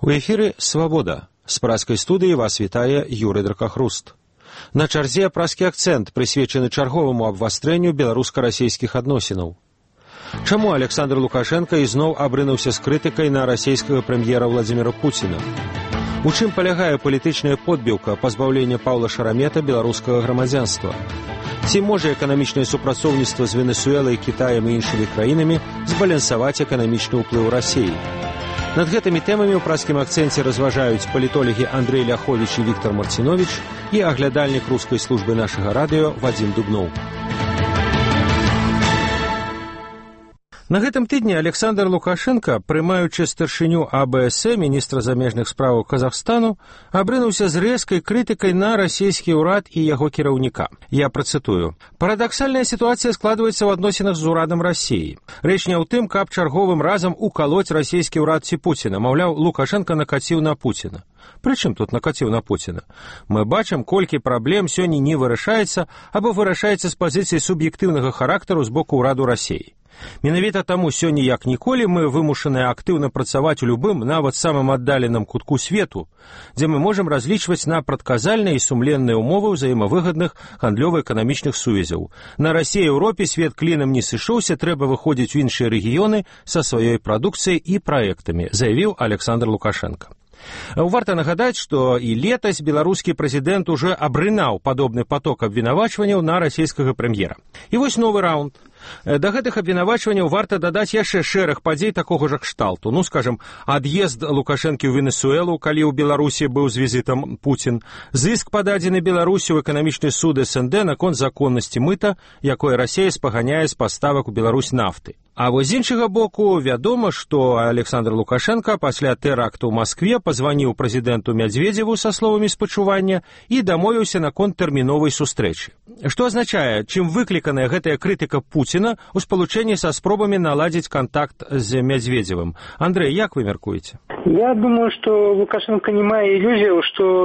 У эфіры «Свабода». З праскай студыі вас вітае Юрый Дракахруст. На чарзе праскі акцэнт, прысвечаны чарговаму абвастрэнню беларуска-расейскіх адносінаў. Чаму Александр Лукашенко ізноў абрынуўся з крытыкай на расійскага прэм'ера Владзіміра Пуціна? У чым палягае палітычная подбіўка пазбаўлення Паўла Шарамета беларускага грамадзянства? Ці можа эканамічнае супрацоўніцтва з Венесуэлай, Кітаем і іншымі краінамі збалансаваць эканамічны ўплыў Расіі? Над гэтымі тэмамі ў праскім акцэнце разважаюць палітолагі Андрэй Ляховіч і Віктор Марціновіч і аглядальнік рускай службы нашага радыё Вадзім Дубноў. На гэтым тыдні Александр Лукашенко, прымаючы старшыню АБС, міністра замежных справаў Казахстану, абрынуўся з рэзкай крытыкай на расійскі ўрад і яго кіраўніка. Я працытую. «Парадаксальная сітуацыя складваецца ў адносінах з урадам Расіі. Рэч не ў тым, каб чарговым разам укалоць расійскі ўрад ці Пуціна. Маўляў, Лукашенко накаціў на Пуціна. Прычым тут накаціў на Пуціна? Мы бачым, колькі праблем сёння не вырашаецца або вырашаецца з пазіцыі суб'ектыўнага характару з боку ўраду Расіі. Менавіта таму сёння як ніколі мы вымушаныя актыўна працаваць у любым, нават самым аддаленым кутку свету, дзе мы можам разлічваць на прадказальныя і сумленныя ўмовы ўзаемавыгадных гандлёва-эканамічных сувязяў. На Расіі і Еўропе свет клінам не сышоўся, трэба выходзіць у іншыя рэгіёны са сваёй прадукцыяй і праектамі, заявіў Александр Лукашенко. Варта нагадаць, што і летась беларускі прэзідэнт ужо абрынаў падобны паток абвінавачванняў на расійскага прэм'ера. І вось новы раунд. Да гэтых абвінавачванняў варта дадаць яшчэ шэраг падзей такога ж кшталту. Скажам, ад'езд Лукашэнкі ў Венесуэлу, калі ў Беларусі быў з візітам Пуцін, зыск пададзены Беларусі ў эканамічны суд СНД наконт законнасці мыта, якое Расія спаганяе з паставак у Беларусь нафты. А вось з іншага боку, вядома, што Александр Лукашенко пасля тэракту ў Маскве пазваніў прэзідэнту Мядзведзеву са словамі спачування і дамовіўся наконт тэрміновай сустрэчы. Што азначае, чым выкліканая гэтая крытыка Пуціна ў спалучэнні са спробамі наладзіць кантакт з Мядзведзевым? Андрэй, як вы мяркуеце? Я думаю, что Лукашенко не мае ілюзію,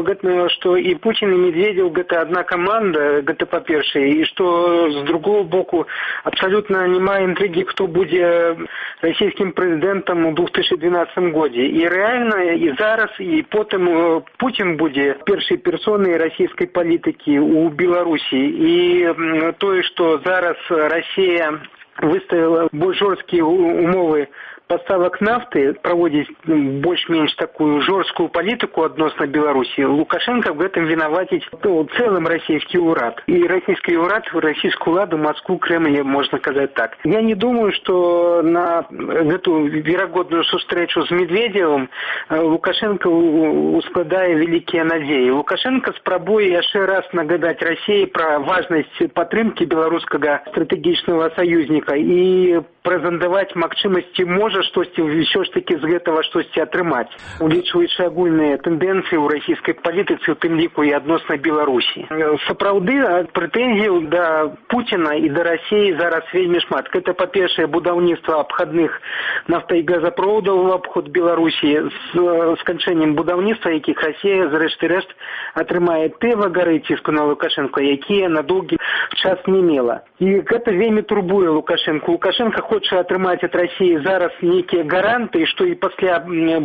что и Путин, и Медведев гэта одна команда, гэта па-першае, и что с другого боку абсолютно не мае интриги, кто будзе российским президентом у 2012 годзе. И реально и зараз, и потым Путин будзе першай персонай российской политики у Беларусі. И тое, что зараз Россия выставила больш жорсткія умовы поставок нафты, проводить больш-менш такую жорсткую палітыку адносна Беларусі, Лукашенко в гэтым вінаваціць цэлым расійскі ўрад. І расійскі ўрад, расійскую ўладу, Москву, Кремль, можна казаць так. Я не думаю, что на гэту верагодную сустрэчу з Медведевым Лукашенко ускладае вялікія надзеі. Лукашенко спрабуе яшчэ раз нагадаць Расіі пра важнасць падтрымкі беларускага стратэгічнага саюзніка і прэзентаваць магчымасці можа штосьці ўсё ж такі з гэтага штосьці атрымаць, улічваючы агульныя тэндэнцыі ў расійскай палітыцы, у тым ліку і адносна Беларусі. Сапраўды прэтэнзіяў да Пуціна і да Расіі зараз вельмі шмат. Гэта, па-першае, будаўніцтва абхадных нафта- і газаправодаў у абход Беларусі з сканчэннем будаўніцтва, якіх Расія, зрэшты рэшт, атрымае тэ вагары ціску на Лукашенко, якія на доўгі час не мела. І гэта вельмі турбуе Лукашенко. Лукашенко хоча атрымаць ад Расіі зараз нейкія гаранты, што і пасля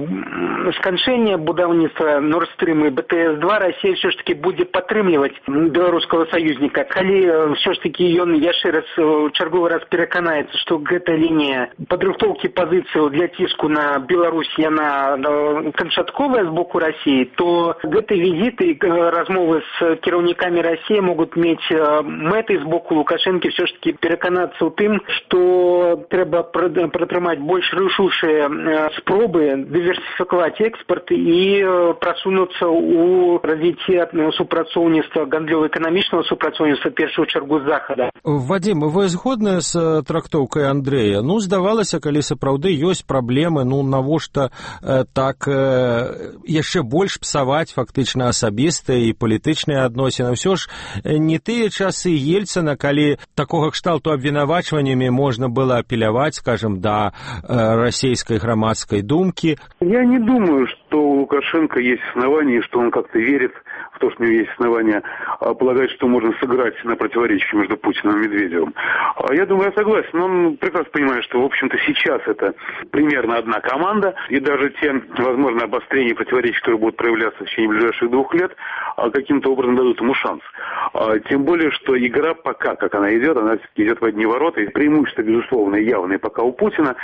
сканчэння будаўніцтва Nord Stream і БТС-2 Расія ўсё ж таки будзе падтрымліваць беларускага саюзніка. Калі ўсё ж таки ён яшчэ раз чарговы раз пераканаецца, што гэта лінія падрыхтоўкі пазіцыяў для ціску на Беларусь, яна канчатковая з боку Расіі, то гэты візіты і размовы з кіраўнікамі Расіі могуць мець мэты з боку Лукашэнкі ўсё ж таки пераканацца ў тым, што трэба пратрымаць больш рашучыя спробы дыверсіфікаваць экспорт і прасунуцца ў развіцці супрацоўніцтва, гандлёва-эканамічнага супрацоўніцтва, першую чаргу з захада. Вадзім, вы згодны з трактоўкай Андрэя? Здавалася, калі сапраўды ёсць праблемы, навошта так яшчэ больш псаваць фактычна асабістыя і палітычныя адносіны? Ўсё ж не тыя часы Ельцына, калі такога кшталту абвінавачваннямі можна было апеляваць, скажем, да российской громадской думки. Я не думаю, что у Лукашенко есть основания, что он как-то верит в то, что у него есть основания полагать, что можно сыграть на противоречии между Путиным и Медведевым. Я думаю, я согласен. Он прекрасно понимает, что, в общем-то, сейчас это примерно одна команда, и даже те, возможно, обострения противоречий, которые будут проявляться в течение ближайших 2 лет, каким-то образом дадут ему шанс. Тем более, что игра пока, как она идет идет в одни ворота, и преимущество, безусловно, явное пока у Путина.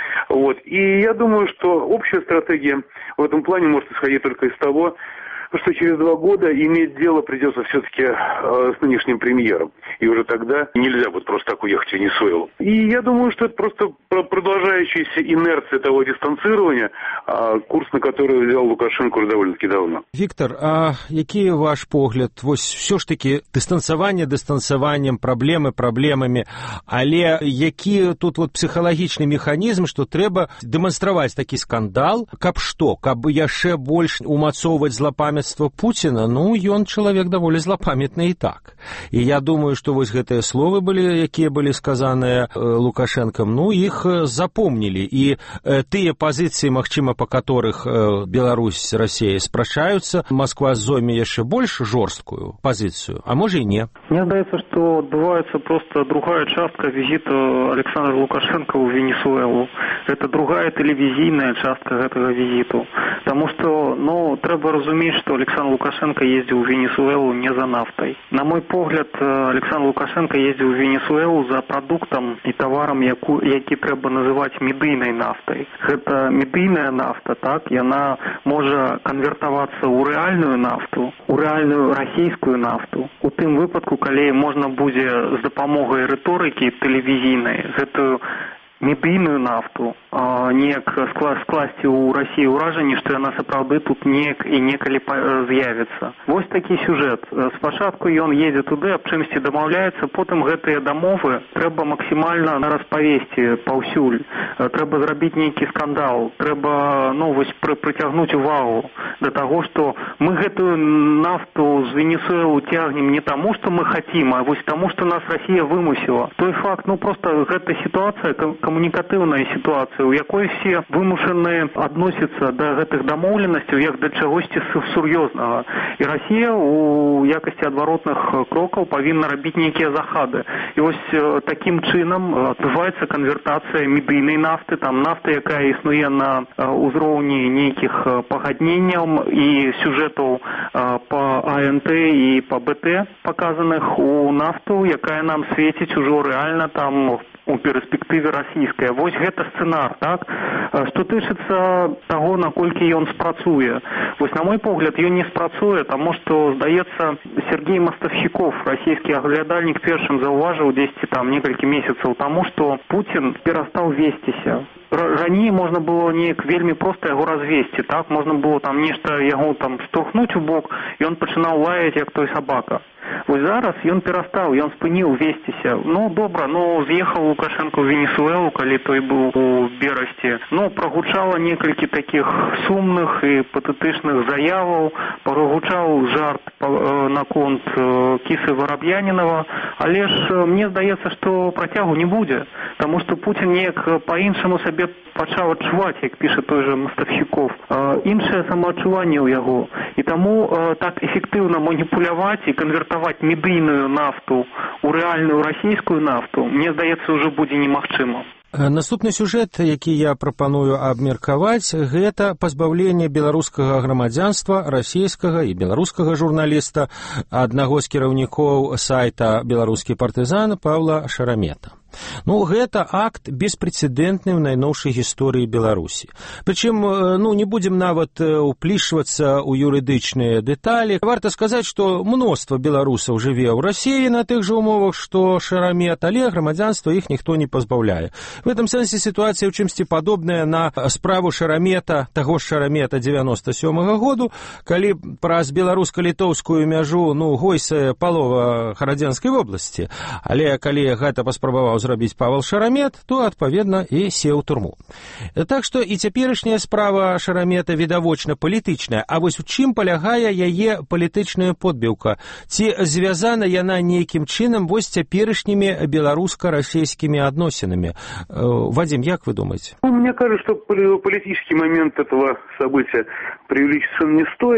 И я думаю, что общая стратегия в этом плане может исходить только из того, что через 2 года иметь дело придется все-таки с нынешним премьером. И уже тогда нельзя будет просто так уехать в Венесуэлу. И я думаю, что это просто продолжающаяся инерция того дистанцирования, курс на который взял Лукашенко уже довольно-таки давно. Віктор, а який ваш погляд? Вось все ж таки дыстанцаванне дыстанцаваннем, праблемы праблемамі, але які тут псіхалагічны механізм, што трэба дэманстраваць такі скандал, каб што, каб яшчэ больш умацоўваць злапамятства Путина, ён чалавек даволі злапамятны і так. І я думаю, што вось гэтыя словы былі, якія былі сказаныя Лукашэнкам, іх запомнілі. І тыя пазіцыі, магчыма, па которых Беларусь, Россия спрачаюцца, Москва зойме яшчэ больш жорсткую пазіцыю, а можа і не. Мне здаецца, што адбываецца просто другая частка візіту Александра Лукашенко ў Венесуэлу. Это другая тэлевізійная частка гэтага візіту. Таму што, трэба разумець, што Александр Лукашенко ездил в Венесуэлу не за нафтой. На мой погляд, Александр Лукашенко ездил в Венесуэлу за продуктом и товаром, які трэба называць медыйнай нафтай. Гэта медыйная нафта, так, яна можа канвертавацца ў рэальную нафту, у рэальную расійскую нафту. У тым выпадку, калі можна будзе з дапамогай рыторыкі тэлевізійнай гэтую медыйную нафту неяк скласці ў Расіі ўражанне, што яна сапраўды тут неяк і некалі з'явіцца. Вось такі сюжэт. Спачатку ён едзе туды, аб чымсьці дамаўляецца, потым гэтыя дамовы трэба максімальна распавесці паўсюль. Трэба зрабіць нейкі скандал, трэба прыцягнуць увагу да таго, што мы гэтую нафту з Венесуэлу цягнем не таму, што мы хацім, а вось таму, што нас Расія вымусіла. Той факт, проста гэта сітуацыя, камунікатыўная сітуацыя, у якой все вымушаны адносіцца да гэтых дамоўленасцяў як да чагосьці сур'ёзнага. І Расія у якасці адваротных крокаў павінна рабіць нейкія захады. І вось такім чынам адбываецца канвертацыя медыйнай нафты, там нафта, якая існуе на ўзроўні нейкіх пагадненняў і сюжэтаў па АНТ і па БТ паказаных у нафту, якая нам свеціць ужо рэальна там у перспектыве расійская. Вось гэта сцэнар, так? Што тычыцца таго, наколькі ён спрацуе. Вось, на мой погляд, ён не спрацуе, таму што, здаецца, Сергей Мостовщиков, расійскі аглядальнік, першым заўважыў дзесьці там некалькі месяцаў таму, што Путін перастаў весціся. Раней можна было неяк вельмі проста яго развесці, так? Можна было там нешта яго там штурхнуць у бок, і ён пачынаў лаяць, як той сабака. Вось зараз ён перастаў, ён спыніў весціся. Добра, з'ехаў Лукашенко ў Венесуэлу, калі той быў у Берасці. Прагучала некалькі такіх сумных і патэтычных заяваў, прагучаў жарт наконт кісы Вороб'янінава, але ж мне здаецца, што працягу не будзе, таму што Путін неяк па-іншаму сабе пачаў адчуваць, як піша той же Мостовщиков, іншае самаадчуванне ў яго. І таму так эфектыўна маніпуляваць і канвертаваць медыйную нафту ў рэальную расійскую нафту, мне здаецца, ўжо будзе немагчыма. Наступны сюжэт, які я прапаную абмеркаваць, гэта пазбаўленне беларускага грамадзянства расійскага і беларускага журналіста, аднаго з кіраўнікоў сайта «Беларускі партызан» Павла Шарамета. Гэта акт беспрэцэдэнтны ў найноўшай гісторыі Беларусі. Прычым, не будзем нават уплішвацца ў юрыдычныя дэталі. Варта сказаць, што мноства беларусаў жыве ў Расіі на тых жа умовах, што Шарамет, але грамадзянства іх ніхто не пазбаўляе. В этом сэнсе сітуацыя ў чымсьці падобная на справу Шарамета, таго ж Шарамета 97-го году, калі праз беларуска-літоўскую мяжу, гойсае палова Харадзянскай вобласці. Але калі гэта паспрабаваў зрабіць Павел Шарамет, то, адпаведна, і сеў у турму. Так што і цяперашняя справа Шарамета відавочна палітычная, а вось у чым палягае яе палітычная подбіўка? Ці звязана яна нейкім чынам вось цяперашнімі беларуска-расійскімі адносінамі? Вадим, як вы думаете? Мне кажется, что политический момент этого события преувеличиться не стоит.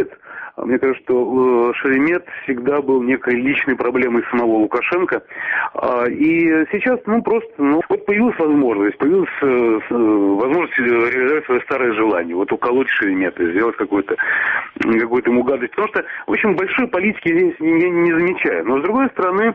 Мне кажется, что Шеремет всегда был некой личной проблемой самого Лукашенко. И сейчас, вот появилась возможность реализовать свое старое желание. Вот уколоть Шеремета, сделать какую-то ему гадость. Потому что, в общем, большой политики здесь не замечаю. Но, с другой стороны,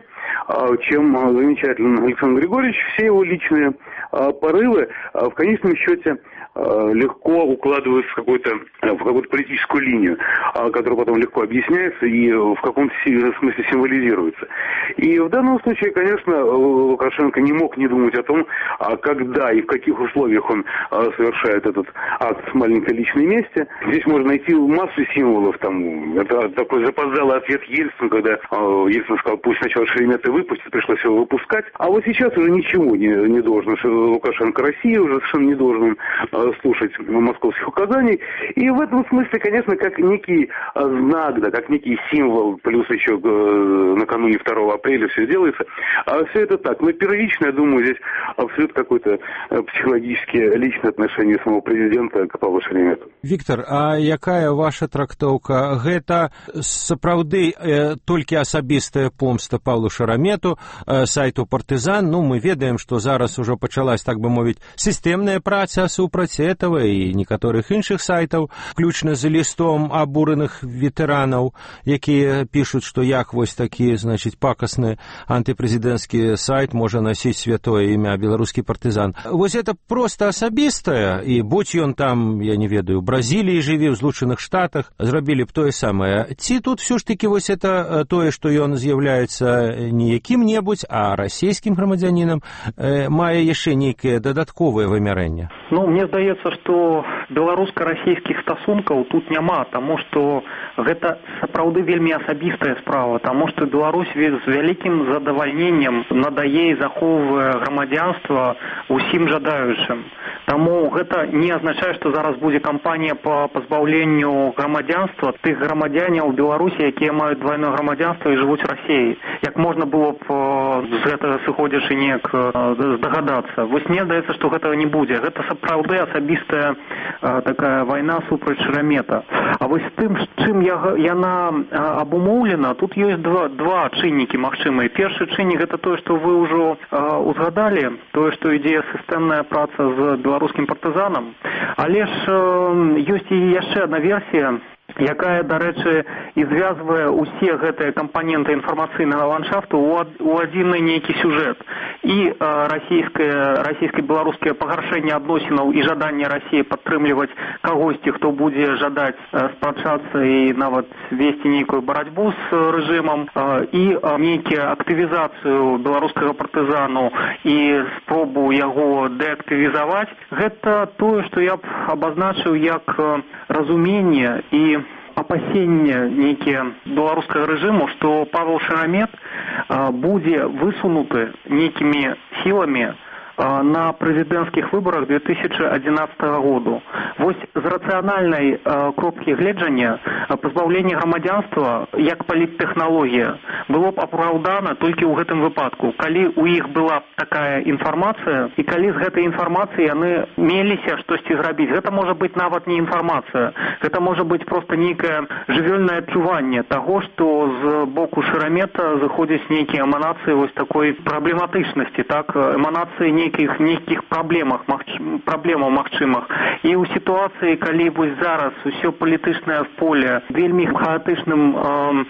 чем замечателен Александр Григорьевич, все его личные порывы в конечном счете легко укладываются в какую-то политическую линию, которая потом легко объясняется и в каком-то смысле символизируется. И в данном случае, конечно, Лукашенко не мог не думать о том, когда и в каких условиях он совершает этот акт с маленькой личной мести. Здесь можно найти массу символов. Это такой запоздалый ответ Ельцину, когда Ельцин сказал, пусть сначала Шеремета выпустит, пришлось его выпускать. А вот сейчас уже ничего не должен Лукашенко России, уже совершенно не должен слушать московских указаний. И в этом смысле, конечно, как некий знак, да, как некий символ, плюс еще накануне 2 апреля все делается. Все это так. Но первично, я думаю, здесь абсолютно какое-то психологическое личное отношение самого президента к Павлу Шеремету. Виктор, а якая ваша трактоўка? Гэта сапраўды толькі асабістая помста Павлу Шеремету, сайту «Партызан». Мы ведаем, што зараз ужо пачалась, так бы мовіць, сістэмная праца супраць этого і некаторых іншых сайтаў, включна з лістом абураных ветэранаў, якія пішуць, што як вось такі, пакасны антыпрэзідэнцкі сайт можа насіць святое імя беларускі партызан. Вось это проста асабістае, і будь ён там, я не ведаю, у Бразіліі жыве, ў Злучаных Штатах, зрабілі б тое самае. Ці тут все ж таки вось это тое, што ён з'яўляецца не якім-небудзь, а расійскім грамадзянінам, мае яшчэ нейкае дадатковае вымярэнне? Мне здаецца, што беларуска-расійскіх стасункаў тут няма, таму што гэта сапраўды вельмі асабістая справа, таму што Беларусь з вялікім задавальненнем надае і захоўвае грамадзянства усім жадаючым. Таму гэта не азначае, што зараз будзе кампанія па пазбаўленню грамадзянства тых грамадзяняў Беларусі, якія маюць двайное грамадзянства і жывуць у Расіі. Як можна было б з гэтага сыходзячы неяк здагадацца. Вось мне здаецца, што гэтага не будзе. Гэта сапраўды асабістая такая вайна супраць Шеремета. А вось тым, чым яна абумоўлена, тут ёсць два чыннікі магчымыя. Першы чыннік гэта тое, што вы ўжо узгадалі, тое, што ідзе сістэмная праца з беларускім партызанам. Але ж ёсць і яшчэ адна версія, якая, дарэчы, і звязвае ўсе гэтыя кампаненты інфармацыйнага ландшафту ў адзін нейкі сюжэт. І расійска-беларускае пагаршэнне адносінаў і жаданне Расіі падтрымліваць кагосьці, хто будзе жадаць спрачацца і нават весці нейкую барацьбу з рэжымам, і нейкія актывізацыю беларускага партызану і спробу яго дэактывізаваць. Гэта тое, што я б абазначыў як разуменне і опасение некие белорусского режима, что Павел Шеремет будет высунуты некими силами на прэзідэнцкіх выбарах 2011 году. Вось з рацыянальнай кропкі гледжання пазбаўленне грамадзянства як паліттэхналогія было б апраўдана толькі ў гэтым выпадку, калі ў іх была такая інфармацыя і калі з гэтай інфармацыі яны меліся штосьці зрабіць. Гэта можа быць нават не інфармацыя, гэта можа быць проста нейкае жывёльнае адчуванне таго, што з боку Шеремета заходзяць нейкія эманацыі вось такой праблематычнасці, так, эманацыі нейкіх праблемаў магчымых. І ў сітуацыі, калі вось зараз усё палітычнае поле вельмі хаатычным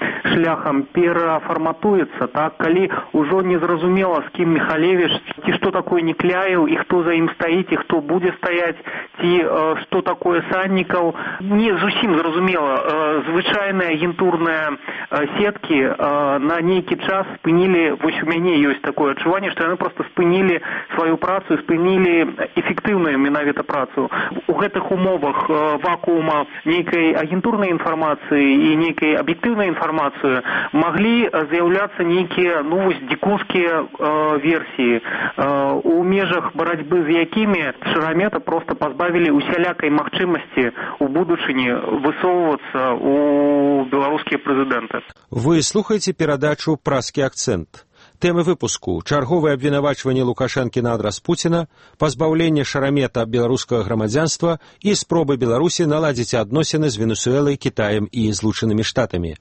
шляхам перафарматуецца, так, калі ўжо не зразумела, з кім Михалевіч, ці што такое Некляеў, і хто за ім стаіць, і хто будзе стаяць, ці што такое Саннікаў, не зусім зразумела. Звычайныя агентурныя сеткі на нейкі час спынілі, вось у мяне ёсць такое адчуванне, што яны проста спынілі сваю працу, спынілі эфектыўную менавіта працу. У гэтых умовах вакуума нейкай агентурнай інфармацыі і нейкай аб'ектыўнай інфармацыі маглі з'яўляцца нейкія, вось, дзікунскія версіі, у межах барацьбы з якімі Шеремета проста пазбавілі усялякай магчымасці у будучыні высоўвацца у беларускія прэзідэнты. Вы слухаеце перадачу «Праскі акцэнт». Тэмы выпуску: чарговае абвінавачванне Лукашэнкі на адрас Пуціна, пазбаўленне Шарамета беларускага грамадзянства і спробы Беларусі наладзіць адносіны з Венесуэлай, Китаем и Злученными Штатами.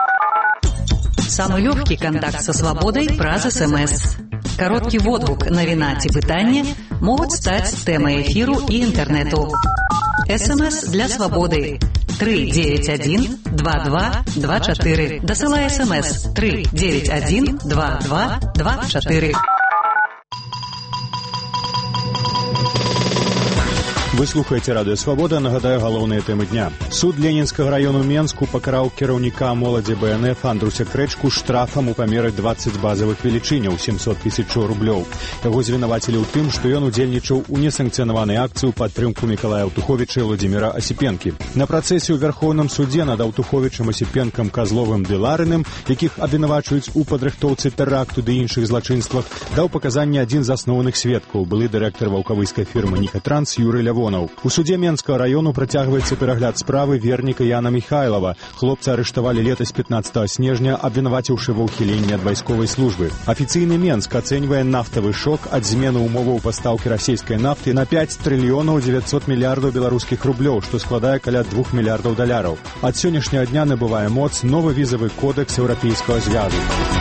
Самый легкий контакт со свободой праз СМС. Короткий водгук, навіна ці пытанне могуць стаць тэмай эфіру і інтэрнэту. СМС для свободы 391 2224. Дасылай СМС 391 2224. Вы слухаеце радыё Свабода, нагадаю галоўныя тэмы дня. Суд Ленінскага району Менску пакараў кіраўніка моладзі БНФ Андруся Крэчку штрафам у памеры 20 базавых велічыняў, 700 000 рублёў. Яго звінавацілі ў тым, што ён удзельнічаў у несанкцыянаванай акцыі ў падтрымку Мікалая Аўтуховіча і Владзіміра Асіпенкі. На працэсе ў Вярхоўным судзе над Аўтуховічам, Асіпенкам, Казловым ды Ларыным, якіх абвінавачваюць у падрыхтоўцы тэракту ды іншых злачынствах, даў паказанні адзін з асноўных сведкаў, былы дырэктар ваўкавыйскай фірмы «Ніхатранс» Юрый Лявонаў. У суде Менскага району працягваецца перагляд справы верніка Яна Михайлова. Хлопца арыштавалі летась 15 снежня, абвінаваціўшы ва ўхіленні ад вайсковай службы. Афіцыйны Менск ацэньвае нафтавы шок ад змены ўмоваў пастаўкі расійскай нафты на 5 трыльёнаў 900 мільярдаў беларускіх рублёў, што складае каля 2 мільярдаў даляраў. Ад сённяшняга дня набывае моц новы візавы кодэкс Еўрапейскага звязу.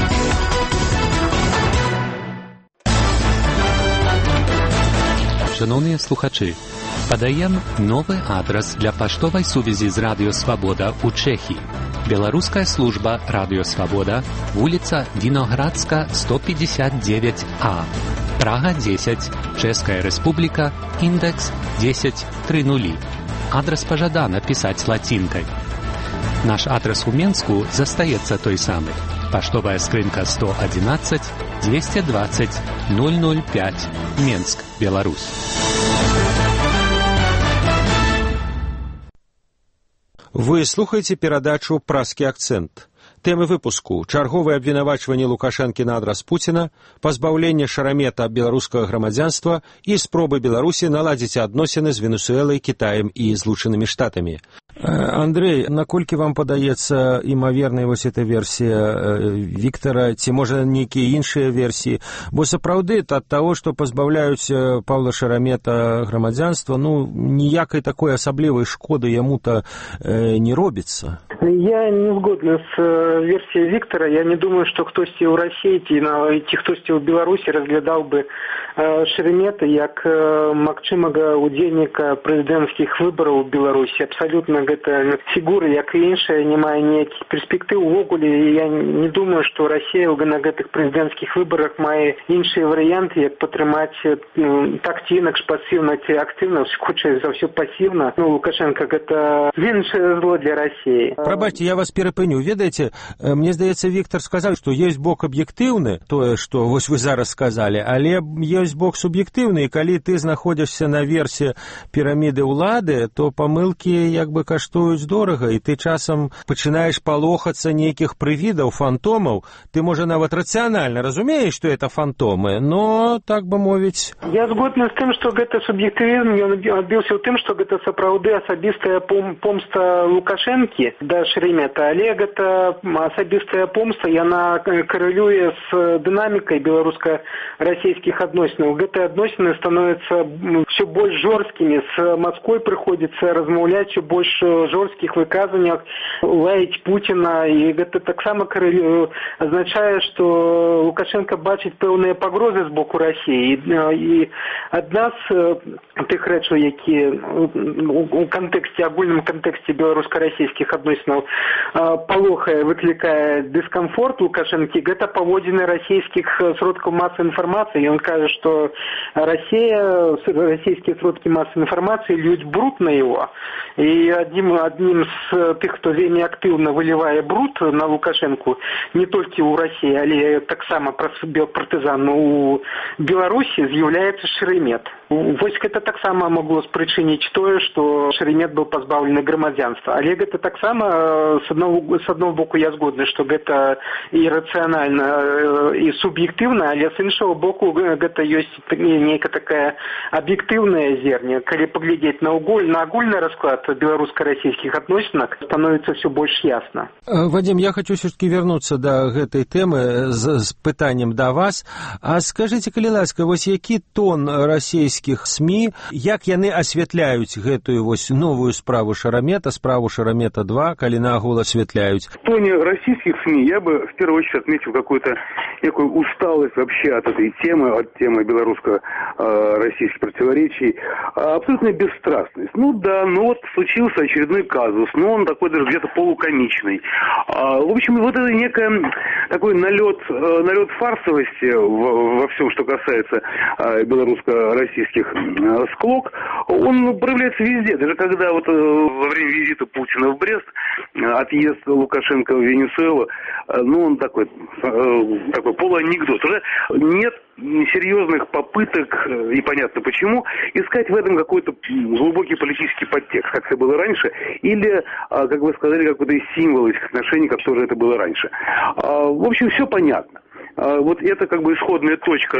Шановні слухачі, подаем новый адрес для поштовой сувязі з Радио Свобода у Чехии. Белорусская служба Радио Свобода, улица Виноградска, 159А, Прага 10, Чешская Республика, индекс 1030. Адрес пожадано писать латинкой. Наш адрес у Менску застаецца той самый. Поштовая скрынка 111 220 005, Менск, Беларусь. Вы слухаеце перадачу «Праскі акцэнт». Тэмы выпуску: чарговае абвінавачванне Лукашэнкі на адрас Пуціна, пазбаўленне Шарамета беларускага грамадзянства і спробы Беларусі наладзіць адносіны з Венесуэлай, Китаем і Злученымі Штатамі. Андрей, наколькі вам падаецца імавернай вось эта версія Віктара, ці можа нейкія іншыя версіі? Бо сапраўды ад таго, што пазбаўляюць Паўла Шарамета грамадзянства, ніякай такой асаблівай шкоды яму-то не робіцца. Я не згодна с версией Виктора. Я не думаю, что кто-то в России ці хтосьці в Беларуси разглядал бы Шеремета як магчымага удзельніка прэзідэнцкіх выбараў в Беларуси. Абсолютно гэта фігура, як і іншая, не мае ніякіх перспектыў увогуле. Я не думаю, что Россия на гэтых прэзідэнцкіх выбарах мае іншыя варыянты, як падтрымаць так ці інакш пасіўна ці актыўна, хутчэй за ўсё пасіўна. Лукашенко гэта меншае зло для России. Прабачце, я вас перапыню. Ведаеце, мне здаецца, Віктор сказаў, што ёсць бок аб'ектыўны, тое, што вось вы зараз сказалі, але ёсць бок суб'ектыўны, і калі ты знаходзішся наверсе піраміды ўлады, то памылкі як бы каштуюць дорага, і ты часам пачынаеш палохацца нейкіх прывідаў, фантомаў. Ты, можа, нават рацыянальна разумееш, што это фантомы, но, так бы мовіць... Я згодна з тым, што гэта суб'ектывізм, ён адбіўся ў тым, што гэта сапраўды асабістая помста Лукашэнкі да Шеремета, але гэта асабістая помста, яна карэлюе з дынамікай беларуска-расійскіх адносінаў. Гэтыя адносіны становяцца ўсё больш жорсткімі, з Масквой прыходзіцца размаўляць у больш жорсткіх выказваннях, лаяць Пуціна, і гэта таксама азначае, што Лукашенко бачыць пэўныя пагрозы з боку Расіі. І адна з тых рэчаў, якія у кантэксце, агульным кантэксце беларуска-расійскіх адносінаў палохае, выклікае дыскамфорт Лукашэнкі, гэта паводзіны расійскіх сродкаў масавай інфармацыі. Ён кажа, што расійскія сродкі масавай інфармацыі льюць бруд на яго. І аднім з тых, хто вельмі актыўна вылівае бруд на Лукашэнку, не толькі ў Расіі, але таксама праз партызан у Беларусі, з'яўляецца Шеремет. Вось гэта таксама могло спрычыніць тое, што Шеремет быў пазбаўлены грамадзянства. Але гэта таксама с аднаго боку я згодны, што гэта і рацыянальна, і суб'ектыўна, але з іншага боку гэта ёсць нейкая такая аб'ектыўная зерня. Калі паглядзець на агульны расклад беларуска-расійскіх адносінах, становіцца ўсё больш ясна. Вадим, я хочу все-таки вернуться до гэтай тэмы з пытаннем да вас. А скажите, калі ласка, вось які тон расійскіх СМИ, як яны асвятляюць гэтую вось новую справу Шеремета, справу Шеремета-2, калі нагул асвятляюць? В тоне российских СМИ я бы в первую очередь отметил какую-то некую усталость вообще от этой темы, от темы белорусско-российских противоречий, абсолютно бесстрастность. Вот случился очередной казус, но он такой даже где-то полукомичный. В общем, вот это некий такой налет фарсовости во всем, что касается белорусско-российских склок, он проявляется везде. Даже когда вот во время визита Путина в Брест, отъезд Лукашенко в Венесуэлу, он такой полуанекдот. Уже нет серьезных попыток, и понятно почему, искать в этом какой-то глубокий политический подтекст, как это было раньше, или, как вы сказали, какой-то символ этих отношений, как тоже это было раньше. В общем, все понятно. Вот это как бы исходная точка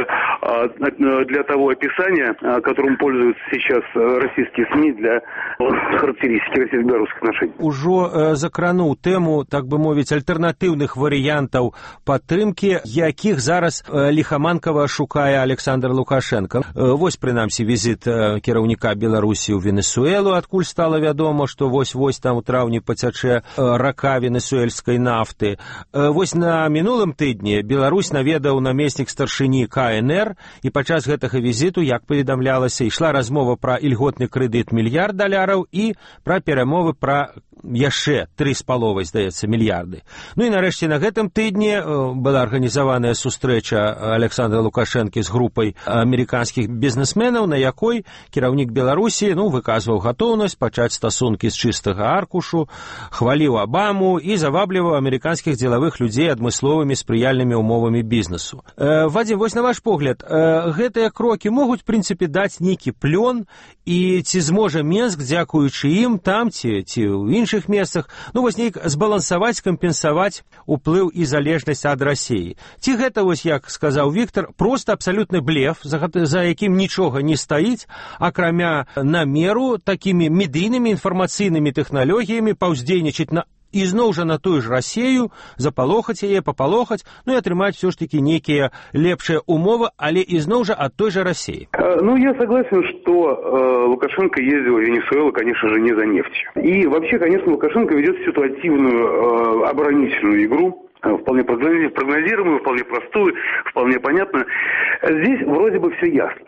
для того описания, которым пользуются сейчас российские СМИ для характеристики российско-белорусских отношений. Ужо закрануў тэму, так бы мовіць, альтэрнатыўных варыянтаў падтрымкі, якіх зараз ліхаманкава шукае Александр Лукашенко. Вось, прынамсі, візіт кіраўніка Беларусі ў Венесуэлу, адкуль стала вядома, што вось там у траўні пацячэ рака венесуэльскай нафты. Вось на мінулым тыдні Беларусь наведаў намеснік старшыні КНР, і падчас гэтага візіту, як паведамлялася, ішла размова пра ільготны крэдыт $1 мільярд і пра перамовы пра яшчэ 3,5, здаецца, мільярды. І нарэшце на гэтым тыдні была арганізаваная сустрэча Александра Лукашэнкі з групай амерыканскіх бізнесменаў, на якой кіраўнік Беларусі выказваў гатоўнасць пачаць стасункі з чыстага аркушу, хваліў Абаму і завабліваў амерыканскіх дзелавых людзей адмысловымі спрыяльнымі ўмовамі бізнесу. Вадим, вось на ваш погляд, гэтыя крокі могуць, в прынцыпе, даць нейкі плён, і ці зможа Менск, дзякуючы ім, там ці ў іншых месцах, вось нейк збалансаваць, кампенсаваць уплыў і залежнасць ад Расіі. Ці гэта, вось як сказаў Віктор, проста абсалютны блеф, за якім нічога не стаіць, акрамя намеру такімі медыйнымі інфармацыйнымі тэхналогіямі паўздзейнічаць ізноў жа на тую ж Расію, запалохаць яе, папалохаць, і атрымаць все ж таки нейкія лепшыя умовы, але ізноў жа ад той же России. Я согласен, что Лукашенко ездил в Венесуэлу, конечно же, не за нефтью. И вообще, конечно, Лукашенко ведет ситуативную оборонительную игру, вполне прогнозируемую, вполне простую, вполне понятную. Здесь вроде бы все ясно.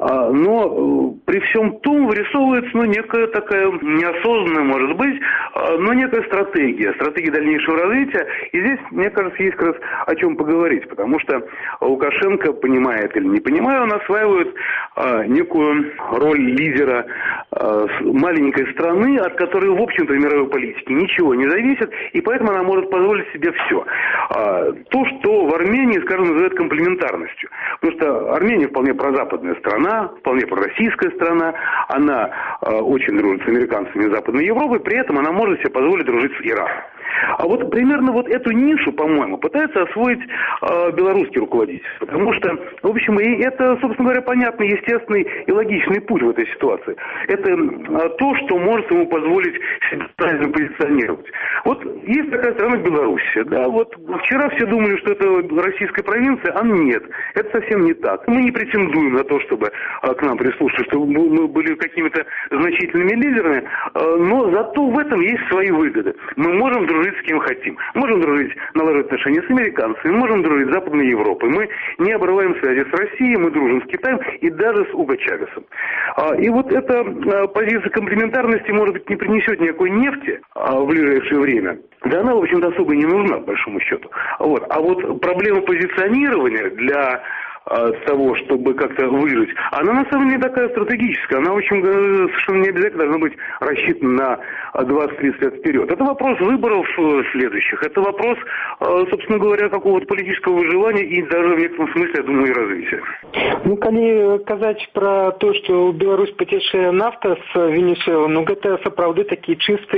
Но при всем том вырисовывается некая такая неосознанная, может быть, но некая стратегия дальнейшего развития. И здесь, мне кажется, есть как раз о чем поговорить, потому что Лукашенко, понимает или не понимая, он осваивает некую роль лидера маленькой страны, от которой, в общем-то, в мировой политике ничего не зависит, и поэтому она может позволить себе все. То, что в Армении, скажем, называют комплементарностью. Потому что Армения вполне прозападная страна, вполне пророссийская страна, она очень дружит с американцами Западной Европы, при этом она может себе позволить дружить с Ираном. А вот примерно вот эту нишу, по-моему, пытается освоить белорусский руководитель. Потому что, в общем, и это, собственно говоря, понятный, естественный и логичный путь в этой ситуации. Это то, что может ему позволить себя правильно позиционировать. Вот есть такая страна Белоруссия. Да, вот вчера все думали, что это российская провинция, а нет. Это совсем не так. Мы не претендуем на то, чтобы к нам прислушались, чтобы мы были какими-то значительными лидерами, но зато в этом есть свои выгоды. Мы можем дружить с кем хотим. Можем дружить, наладить отношения с американцами, можем дружить с Западной Европой. Мы не обрываем связи с Россией, мы дружим с Китаем и даже с Уго Чавесом. И вот эта позиция комплементарности, может быть, не принесет никакой нефти в ближайшее время. Да она, в общем-то, особо не нужна, по большому счету. А вот проблема позиционирования для того, чтобы как-то выжить, она на самом деле такая стратегическая. Она очень совершенно не обязательно должна быть рассчитана на 20-30 лет вперед. Это вопрос выборов следующих. Это вопрос, собственно говоря, какого-то политического выживания и даже в некотором смысле, я думаю, и развития. Ну, калі казаць про то, что Беларусь поцешае нафта с Венесуэлы, ну, гэта сапраўды такі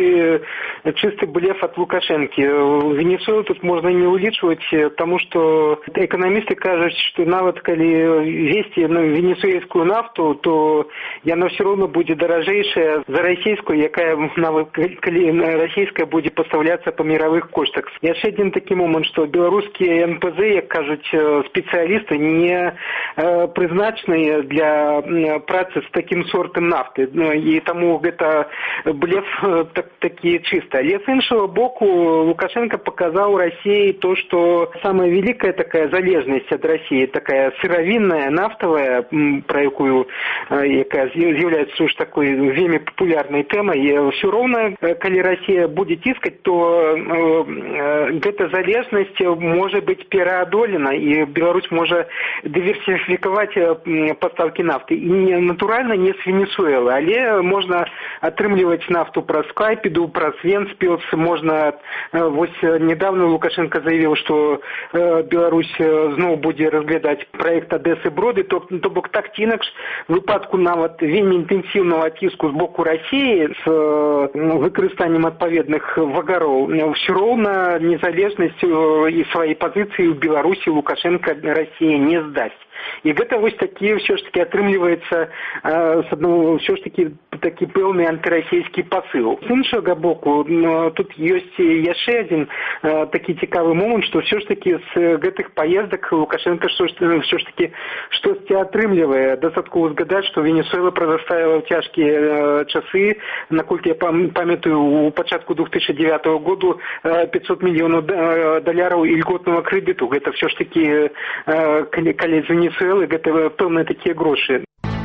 чисты блеф от Лукашенки. Венесуэлу тут можно не улічваць, потому что экономисты кажуць, что нават калі весці венесуэльскую нафту, то яна все равно будет дорожейшая за российскую, якая нават калі российская будет поставляться по мировых коштах. Яшчэ один такі момент, что беларускія НПЗ, як кажуць специалисты, не прызначаныя для працы з таким сортам нафты. І таму гэта блеф такі чисто. Але с іншого боку, Лукашенко показал России то, что самая великая такая залежность от России, такая сыровинная, нафтовая, про якую з'являецца уж такой вельмі популярной темой, все равно, калі Россия будет искать, то эта залежность может быть переодолена, и Беларусь может диверсификовать поставки нафты. И натурально не с Венесуэлы, але можно атрымліваць нафту праз Кайпеду, праз Венспилс, можно, вот недавно Лукашенко заявил, что Беларусь зноў будзе разглядаць проект Одессы Броды, то бок так ці інакш выпадку нават вельмі інтэнсіўнага ціску з боку России с выкарыстаннем адпаведных вагароў, все равно незалежнасць и своей позиции в Беларуси Лукашенко Россия не сдаст. І гэта вось такі все ж таки атрымліваецца з адного все ж таки такі пэўны антырасійскі пасыл. З іншага боку, тут ёсць яшчэ один такі цікавы момант, што все ж таки з гэтых паездак Лукашенко все ж таки штосьці атрымлівае. Дастаткова згадаць, што Венесуэла прадставіла ў цяжкія часы, наколькі я памятаю, у пачатку 2009 году 500 мільёнаў даляраў ільготнага крэдыту. Гэта все ж таки калі з Венесуэлы, гэта пэўныя такія грошы.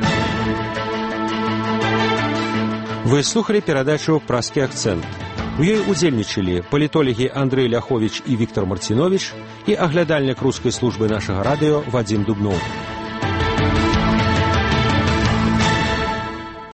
Вы слухали перадачу «Праскі акцэнт». У ёй удзельнічалі палітолагі Андрэй Ляховіч і Віктор Марціновіч і аглядальнік рускай службы нашага радыё Вадзім Дубноў.